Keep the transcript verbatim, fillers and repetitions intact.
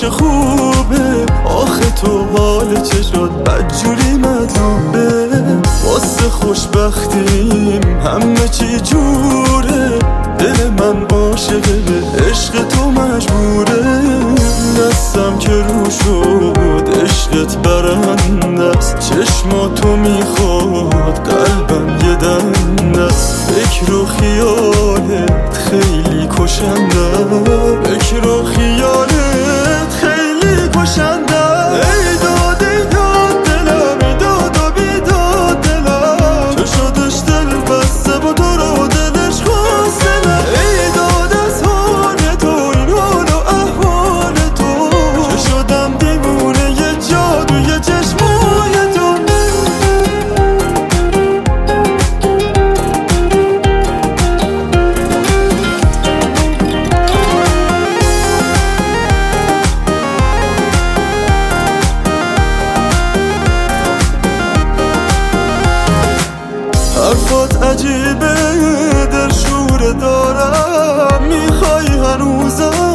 چه خوبه، آخه تو حال چشات بدجوری مطلوبه. واسه خوشبختیم همه چی جوره، دل من عاشقه به عشق تو مجبوره. دستم که رو شد عشقت برنده است، چشماتو میخواد قلبم یه دنده است. فکر و خیالت خیلی کشنده، فکر و خیالت خیلی کشنده. ای داد ای داد دلم، ای داد و بیداد دلم، چه شدش دل بسته با تو رو دلش خواسته نه. ای داد از حال تو، این حال و احوال تو، چه شدم دیوونه یه جادوی چشمای تو. حرفات عجیبه، دل شوره دارم، میخوای هنوزم